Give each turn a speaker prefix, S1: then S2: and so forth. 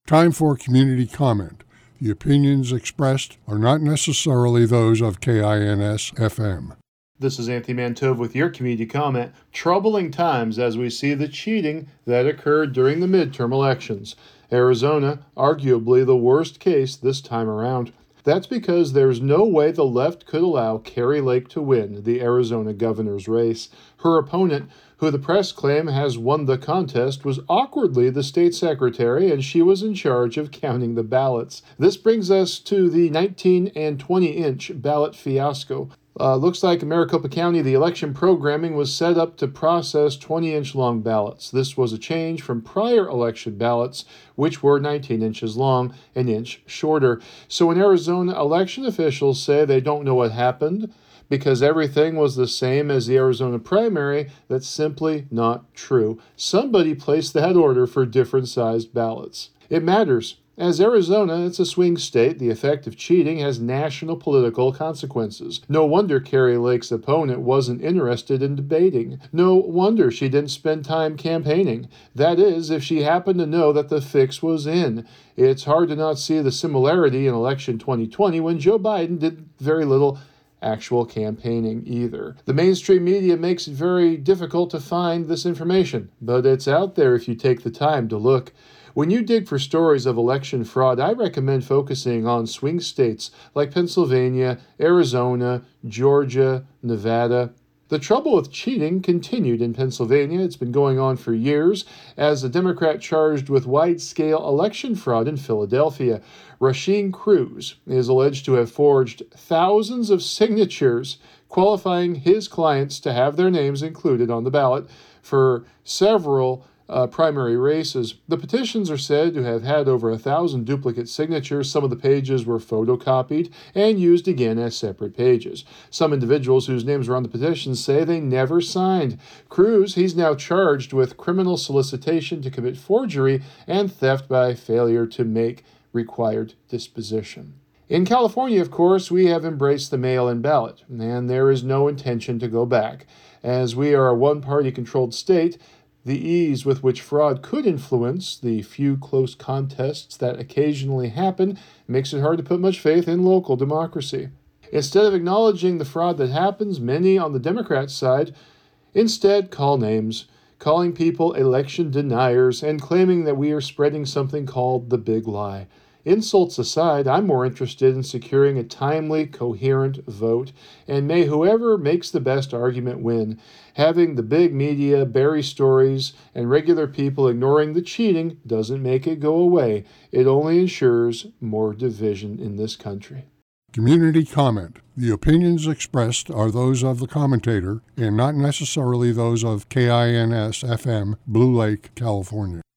S1: Time for community comment. The opinions expressed are not necessarily those of KINS-FM.
S2: This is Anthony Mantove with your community comment. Troubling times as we see the cheating that occurred during the midterm elections. Arizona, arguably the worst case this time around. That's because there's no way the left could allow Kari Lake to win the Arizona governor's race. Her opponent, who the press claim has won the contest, was awkwardly the state secretary, and she was in charge of counting the ballots. This brings us to the 19 and 20-inch ballot fiasco. Looks like in Maricopa County, the election programming was set up to process 20-inch long ballots. This was a change from prior election ballots, which were 19 inches long, an inch shorter. So in Arizona, election officials say they don't know what happened because everything was the same as the Arizona primary. That's simply not true. Somebody placed that order for different-sized ballots. It matters. As Arizona, it's a swing state. The effect of cheating has national political consequences. No wonder Kari Lake's opponent wasn't interested in debating. No wonder she didn't spend time campaigning. That is, if she happened to know that the fix was in. It's hard to not see the similarity in election 2020 when Joe Biden did very little actual campaigning either. The mainstream media makes it very difficult to find this information, but it's out there if you take the time to look. When you dig for stories of election fraud, I recommend focusing on swing states like Pennsylvania, Arizona, Georgia, Nevada. The trouble with cheating continued in Pennsylvania. It's been going on for years as a Democrat charged with wide-scale election fraud in Philadelphia. Rasheen Cruz is alleged to have forged thousands of signatures qualifying his clients to have their names included on the ballot for several primary races. The petitions are said to have had over 1,000 duplicate signatures. Some of the pages were photocopied and used again as separate pages. Some individuals whose names were on the petitions say they never signed. Cruz, he's now charged with criminal solicitation to commit forgery and theft by failure to make required disposition. In California, of course, we have embraced the mail-in ballot, and there is no intention to go back. As we are a one-party controlled state, the ease with which fraud could influence the few close contests that occasionally happen makes it hard to put much faith in local democracy. Instead of acknowledging the fraud that happens, many on the Democrat side instead call names, calling people election deniers and claiming that we are spreading something called the big lie. Insults aside, I'm more interested in securing a timely, coherent vote, and may whoever makes the best argument win. Having the big media bury stories and regular people ignoring the cheating doesn't make it go away. It only ensures more division in this country.
S1: Community comment. The opinions expressed are those of the commentator and not necessarily those of KINS-FM, Blue Lake, California.